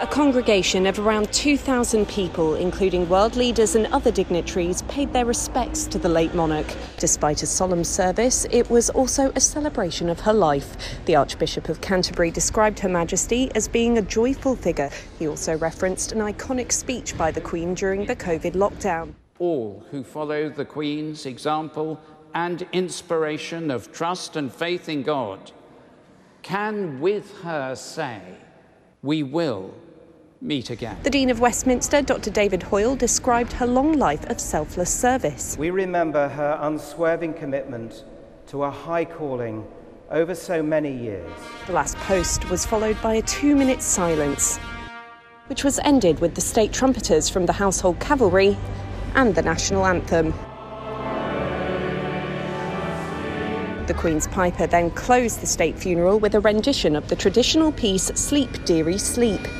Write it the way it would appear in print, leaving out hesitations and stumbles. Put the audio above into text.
A congregation of around 2,000 people, including world leaders and other dignitaries, paid their respects to the late monarch. Despite a solemn service, it was also a celebration of her life. The Archbishop of Canterbury described Her Majesty as being a joyful figure. He also referenced an iconic speech by the Queen during the COVID lockdown. All who follow the Queen's example and inspiration of trust and faith in God can with her say, "We will meet again." The Dean of Westminster, Dr. David Hoyle, described her long life of selfless service. We remember her unswerving commitment to a high calling over so many years. The last post was followed by a 2-minute silence, which was ended with the state trumpeters from the Household Cavalry and the national anthem. The Queen's Piper then closed the state funeral with a rendition of the traditional piece Sleep, Dearie, Sleep.